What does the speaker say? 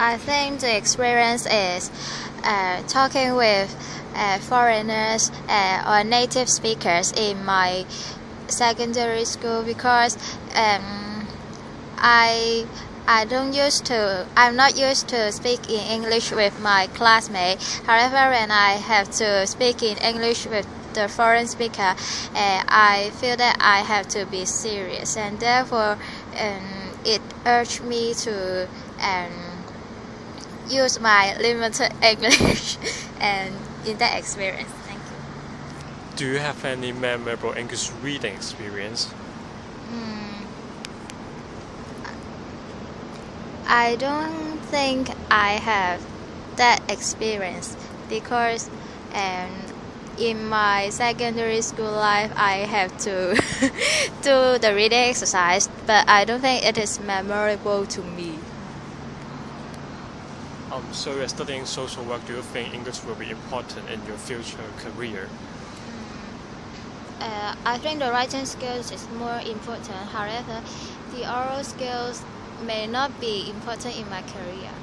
I think the experience is talking with foreigners or native speakers in my secondary school because I I'm not used to speak in English with my classmates. However, when I have to speak in English with the foreign speaker, I feel that I have to be serious, and therefore it urged me to use my limited English and in that experience. Thank you. Do you have any memorable English reading experience? I don't think I have that experience because in my secondary school life I have to do the reading exercise, but I don't think it is memorable to me. So you're studying social work. Do you think English will be important in your future career? I think the writing skills is more important. However, the oral skills may not be important in my career.